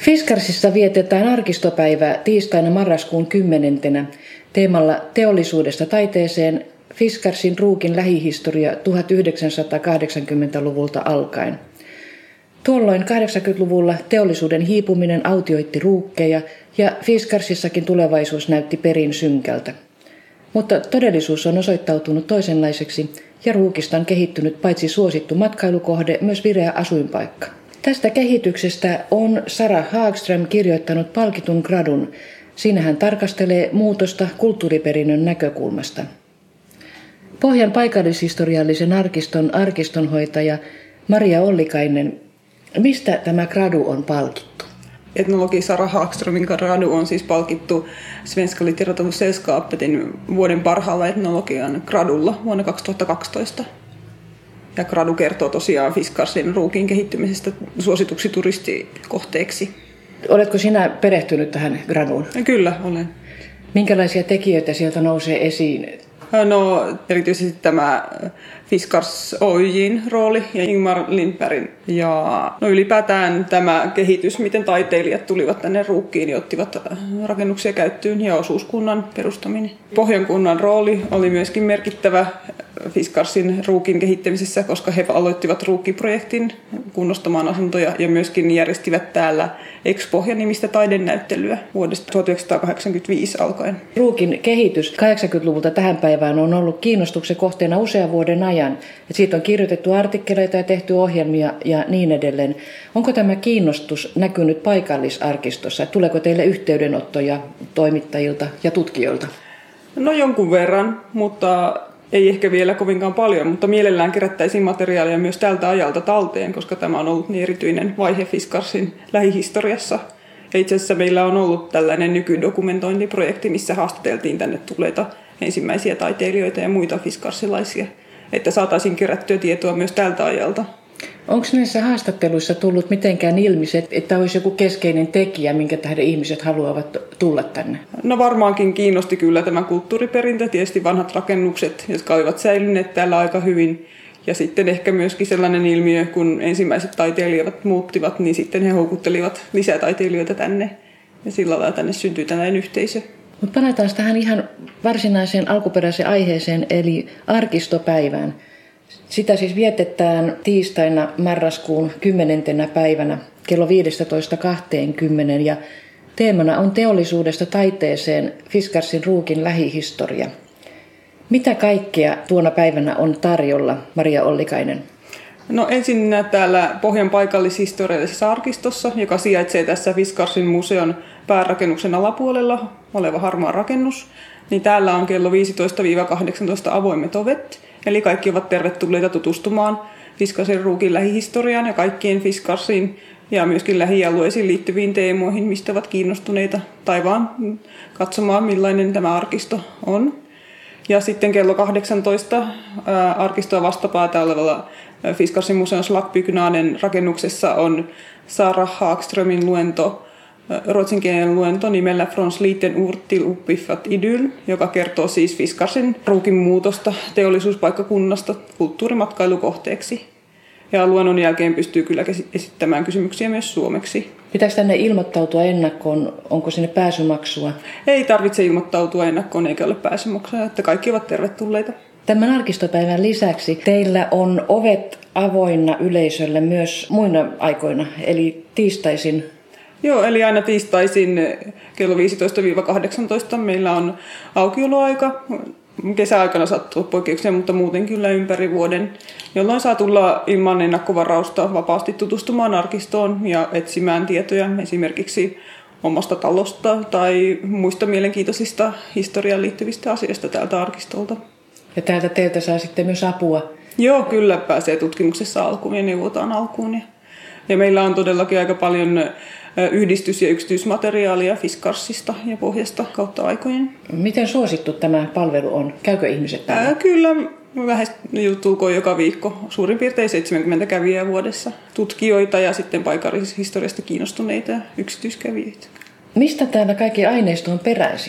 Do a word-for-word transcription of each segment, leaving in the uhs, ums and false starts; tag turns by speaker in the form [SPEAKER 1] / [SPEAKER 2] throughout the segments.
[SPEAKER 1] Fiskarsissa vietetään arkistopäivää tiistaina marraskuun kymmenentenä teemalla teollisuudesta taiteeseen Fiskarsin ruukin lähihistoria tuhatyhdeksänsataakahdeksankymmentäluvulta alkaen. Tuolloin kahdeksankymmentäluvulla teollisuuden hiipuminen autioitti ruukkeja ja Fiskarsissakin tulevaisuus näytti perin synkältä. Mutta todellisuus on osoittautunut toisenlaiseksi ja ruukista on kehittynyt paitsi suosittu matkailukohde, myös vireä asuinpaikka. Tästä kehityksestä on Sara Hagström kirjoittanut palkitun gradun. Siinä hän tarkastelee muutosta kulttuuriperinnön näkökulmasta. Pohjan paikallishistoriallisen arkiston arkistonhoitaja Maria Ollikainen, mistä tämä gradu on palkittu?
[SPEAKER 2] Etnologi Sara Hagströmin gradu on siis palkittu Svenska litteratursällskappetin vuoden parhaalla etnologian gradulla vuonna kaksituhattakaksitoista. Ja gradu kertoo tosiaan Fiskarsin ruukin kehittymisestä suosituksi turistikohteeksi.
[SPEAKER 1] Oletko sinä perehtynyt tähän graduun?
[SPEAKER 2] Kyllä, olen.
[SPEAKER 1] Minkälaisia tekijöitä sieltä nousee esiin?
[SPEAKER 2] No erityisesti tämä Fiskars Oyjin rooli ja Ingmar Lindbergin. Ja no ylipäätään tämä kehitys, miten taiteilijat tulivat tänne ruukkiin ja ottivat rakennuksia käyttöön ja osuuskunnan perustaminen. Pohjankunnan rooli oli myöskin merkittävä Fiskarsin ruukin kehittämisessä, koska he aloittivat ruukkiprojektin kunnostamaan asuntoja ja myöskin järjestivät täällä Ex-Pohja-nimistä taidenäyttelyä vuodesta tuhatyhdeksänsataakahdeksankymmentäviisi alkaen.
[SPEAKER 1] Ruukin kehitys kahdeksankymmentäluvulta tähän päivään on ollut kiinnostuksen kohteena usean vuoden ajan. Siitä on kirjoitettu artikkeleita ja tehty ohjelmia ja niin edelleen. Onko tämä kiinnostus näkynyt paikallisarkistossa? Tuleeko teille yhteydenottoja toimittajilta ja tutkijoilta?
[SPEAKER 2] No jonkun verran, mutta ei ehkä vielä kovinkaan paljon, mutta mielellään kerättäisiin materiaalia myös tältä ajalta talteen, koska tämä on ollut niin erityinen vaihe Fiskarsin lähihistoriassa. Ja itse asiassa meillä on ollut tällainen nykydokumentointiprojekti, missä haastateltiin tänne tulleita ensimmäisiä taiteilijoita ja muita fiskarsilaisia, että saataisiin kerättyä tietoa myös tältä ajalta.
[SPEAKER 1] Onko näissä haastatteluissa tullut mitenkään ilmi se, että olisi joku keskeinen tekijä, minkä tähden ihmiset haluavat tulla tänne?
[SPEAKER 2] No varmaankin kiinnosti kyllä tämä kulttuuriperintö, tietysti vanhat rakennukset, jotka olivat säilyneet täällä aika hyvin. Ja sitten ehkä myöskin sellainen ilmiö, kun ensimmäiset taiteilijat muuttivat, niin sitten he houkuttelivat lisää taiteilijoita tänne. Ja sillä lailla tänne syntyi tällainen yhteisö.
[SPEAKER 1] Mutta palataan tähän ihan varsinaiseen alkuperäiseen aiheeseen, eli arkistopäivään. Sitä siis vietetään tiistaina marraskuun kymmenentenä päivänä kello viisitoista kaksikymmentä ja teemana on teollisuudesta taiteeseen Fiskarsin ruukin lähihistoria. Mitä kaikkea tuona päivänä on tarjolla, Maria Ollikainen?
[SPEAKER 2] No ensin täällä Pohjan paikallishistoriallisessa arkistossa, joka sijaitsee tässä Fiskarsin museon päärakennuksen alapuolella oleva harmaa rakennus, niin täällä on kello viisitoista kahdeksantoista avoimet ovet. Eli kaikki ovat tervetulleita tutustumaan Fiskarsin ruukin lähihistoriaan ja kaikkiin Fiskarsiin ja myöskin lähialueisiin liittyviin teemoihin, mistä ovat kiinnostuneita, tai vaan katsomaan, millainen tämä arkisto on. Ja sitten kello kahdeksantoista ää, arkistoa vastapäätä olevalla Fiskarsin museon Slagbygnaden rakennuksessa on Sara Hagströmin luento, ruotsinkielinen luento nimellä Från sliten ort till uppiffat idyll, joka kertoo siis Fiskarsin ruukin muutosta teollisuuspaikkakunnasta kulttuurimatkailukohteeksi. Ja luennon jälkeen pystyy kyllä esittämään kysymyksiä myös suomeksi.
[SPEAKER 1] Pitääkö tänne ilmoittautua ennakkoon? Onko sinne pääsymaksua?
[SPEAKER 2] Ei tarvitse ilmoittautua ennakkoon eikä ole pääsymaksua, että kaikki ovat tervetulleita.
[SPEAKER 1] Tämän arkistopäivän lisäksi teillä on ovet avoinna yleisölle myös muina aikoina, eli tiistaisin.
[SPEAKER 2] Joo, eli aina tiistaisin kello viisitoista kahdeksantoista meillä on aukioloaika. Kesäaikana sattuu poikkeuksia, mutta muuten kyllä ympäri vuoden, jolloin saa tulla ilman ennakkovarausta vapaasti tutustumaan arkistoon ja etsimään tietoja esimerkiksi omasta talosta tai muista mielenkiintoisista historiaan liittyvistä asioista täältä arkistolta.
[SPEAKER 1] Ja täältä teiltä saa sitten myös apua?
[SPEAKER 2] Joo, kyllä pääsee tutkimuksessa alkuun ja neuvotaan alkuun. Ja, ja meillä on todellakin aika paljon yhdistys- ja yksityismateriaalia Fiskarsista ja Pohjasta kautta aikojen.
[SPEAKER 1] Miten suosittu tämä palvelu on? Käykö ihmiset täällä?
[SPEAKER 2] Ää, kyllä, lähes tulkoon joka viikko. Suurin piirtein seitsemänkymmentä kävijää vuodessa. Tutkijoita ja sitten paikallishistoriasta kiinnostuneita ja yksityiskävijöitä.
[SPEAKER 1] Mistä täällä kaikki aineisto on peräisin?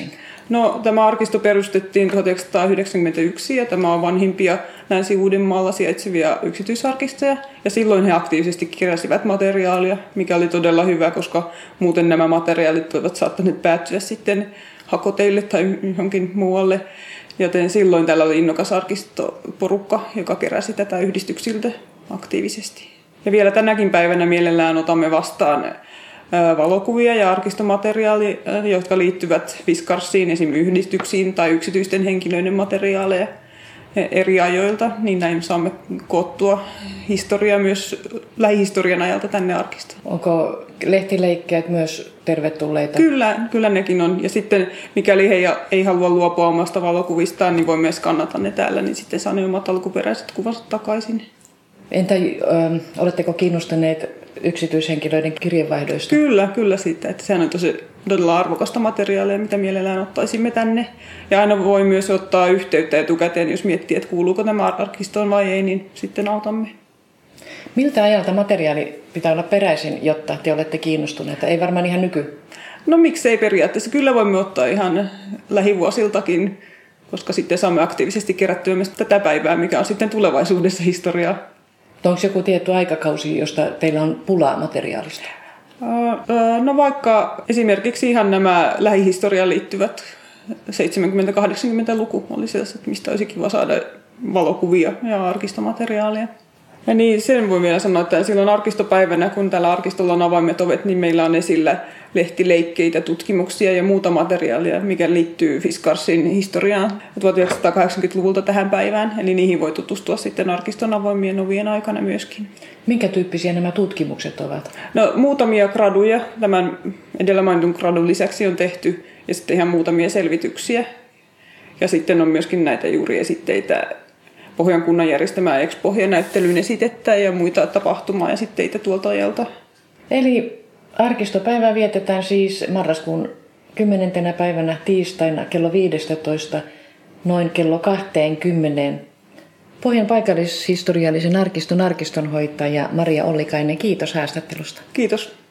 [SPEAKER 2] No, tämä arkisto perustettiin tuhatyhdeksänsataayhdeksänkymmentäyksi ja tämä on vanhimpia Länsi-Uudenmaalla sijaitsevia yksityisarkistoja. Ja silloin he aktiivisesti keräsivät materiaalia, mikä oli todella hyvä, koska muuten nämä materiaalit voivat saattaneet päättyä sitten hakoteille tai johonkin muualle. Joten silloin täällä oli innokas arkistoporukka, joka keräsi tätä yhdistyksiltä aktiivisesti. Ja vielä tänäkin päivänä mielellään otamme vastaan valokuvia ja arkistomateriaalia, jotka liittyvät Fiskarsiin, esimerkiksi yhdistyksiin tai yksityisten henkilöiden materiaaleja eri ajoilta, niin näin saamme koottua historiaa myös lähihistorian ajalta tänne arkistoon.
[SPEAKER 1] Onko lehtileikkeet myös tervetulleita?
[SPEAKER 2] Kyllä, kyllä nekin on. Ja sitten mikäli he ei halua luopua omasta valokuvistaan, niin voi myös skannata ne täällä, niin sitten saa ne omat alkuperäiset kuvat takaisin.
[SPEAKER 1] Entä ö, oletteko kiinnostuneet yksityishenkilöiden kirjeenvaihdoista?
[SPEAKER 2] Kyllä, kyllä siitä. Että sehän on tosi todella arvokasta materiaalia, mitä mielellään ottaisimme tänne. Ja aina voi myös ottaa yhteyttä etukäteen, jos miettii, että kuuluuko tämä arkistoon vai ei, niin sitten autamme.
[SPEAKER 1] Miltä ajalta materiaali pitää olla peräisin, jotta te olette kiinnostuneita? Ei varmaan ihan nyky.
[SPEAKER 2] No miksei periaatteessa. Kyllä voimme ottaa ihan lähivuosiltakin, koska sitten saamme aktiivisesti kerättyä myös tätä päivää, mikä on sitten tulevaisuudessa historiaa.
[SPEAKER 1] Onko joku tietty aikakausi, josta teillä on pulaa materiaalista?
[SPEAKER 2] No vaikka esimerkiksi ihan nämä lähihistoriaan liittyvät seitsemänkymmentä-kahdeksankymmentäluku oli sellaiset, mistä olisi kiva saada valokuvia ja arkistomateriaalia. Ja niin, sen voi vielä sanoa, että silloin arkistopäivänä, kun täällä arkistolla on avaimet ovet, niin meillä on esillä lehtileikkeitä, tutkimuksia ja muuta materiaalia, mikä liittyy Fiskarsin historiaan tuhatyhdeksänsataakahdeksankymmentäluvulta tähän päivään. Eli niihin voi tutustua sitten arkiston avoimien ovien aikana myöskin.
[SPEAKER 1] Minkä tyyppisiä nämä tutkimukset ovat?
[SPEAKER 2] No muutamia graduja, tämän edellä mainitun gradun lisäksi on tehty, ja sitten ihan muutamia selvityksiä. Ja sitten on myöskin näitä juuri esitteitä, Pohjan kunnan järjestämää Ex-Pohja-näyttelyn esitettä ja muita tapahtumaa ja sitteitä tuolta ajalta.
[SPEAKER 1] Eli arkistopäivää vietetään siis marraskuun kymmenentenä päivänä tiistaina kello viisitoista noin kello kaksikymmentä. Pohjan paikallishistoriallisen arkiston arkistonhoitaja Maria Ollikainen, kiitos haastattelusta.
[SPEAKER 2] Kiitos.